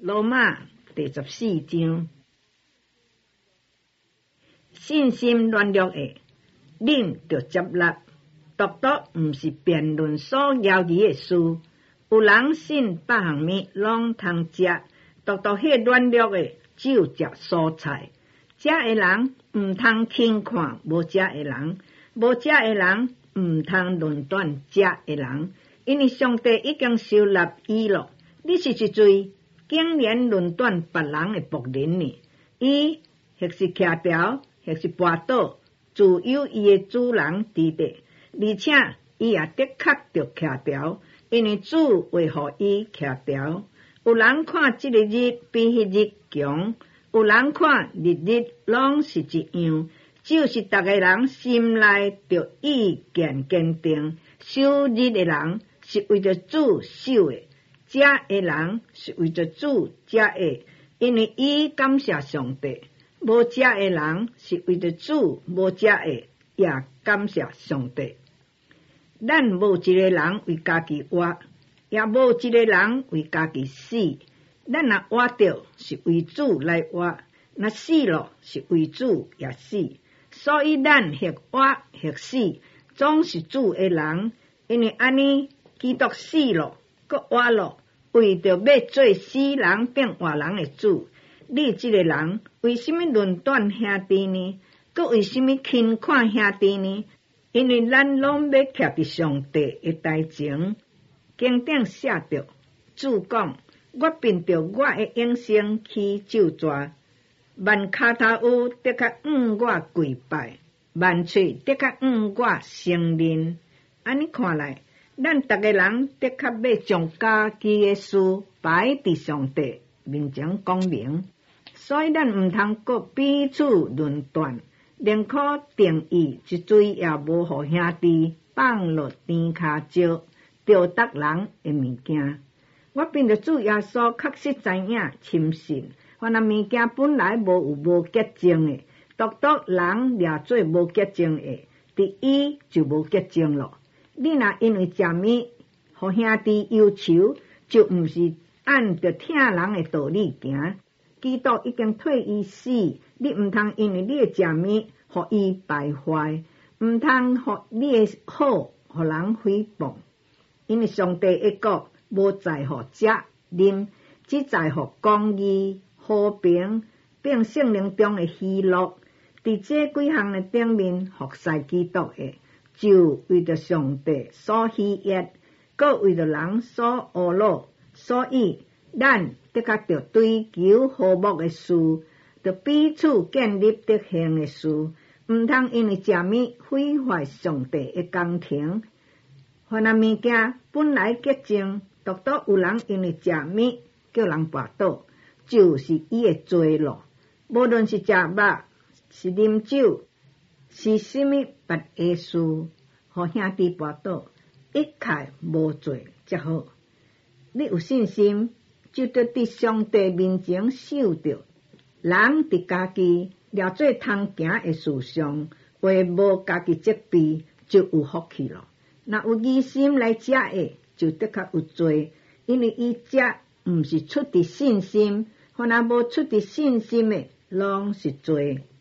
罗马第14章，信心软弱的，恁就接纳，独毋是辩论所要求的事。有人信百项物拢通食，独迄软弱的只有食蔬菜。食的人毋通轻看无食的人，无食的人毋通论断食的人，因为上帝已经收纳伊咯。你是一罪，竟然论断别人的仆人呢？伊或是徛条，或是跋倒，自有伊的主人伫地，而且伊也的确着徛条，因为主为互伊徛条。有人看这个日比迄日强，有人看日日拢是一样，就是逐个人心内着意见坚定。守日的人是为着主守的，食的人是为着主食的，因为伊感谢上帝；无食的人是为着主无食的，也感谢上帝。咱无一个人为家己活，也无一个人为家己死。咱若活着是为主来活，若死了是为主也死。所以咱或活或死，总是主的人。因为安尼，基督死了，搁活了，为着要做死人变活人的主。你这个人为什么论断兄弟呢？搁为什么轻看兄弟呢？因为咱拢要徛伫上帝的台前。经典写着，主讲：我凭着我的永生去咒詛，万骹头有的确我跪拜，万喙的确我承认。安尼看来，咱逐个人的确要将家己的事摆伫上帝面前讲明，所以咱毋通搁彼此论断，宁可定义一罪也无互兄弟放落天骹石，着得人的物件。我凭着主耶稣确实知影深信，凡那物件本来无有无洁净的，独人掠做无洁净的，伫伊就无洁净咯。你若因为食物，互兄弟忧愁，就毋是按着听人的道理行。基督已经替伊死，你毋通因为你的食物，互伊败坏，毋通互你的好，互人诽谤。因为上帝的国无在乎食啉，只在乎公义、和平，并圣灵中的喜乐。伫这几项的顶面服侍基督的，就为着上帝所喜悦，搁为着人所懊恼。所以咱的确着追求和睦的事，着彼此建立德行的事，毋通因为食物毁坏上帝的工程。凡那物件本来洁净，独有人因为食物叫人跋倒，就是伊的罪咯。无论是食肉，是啉酒，是什么别的事，互兄弟跋倒，一概无罪则好。你有信心，就得伫上帝面前守着。人伫家己掠做通行的事上，为无家己责备，就有福气咯。若有疑心来食的，就的确有罪，因为伊食毋是出伫信心，凡若无出伫信心的，拢是罪。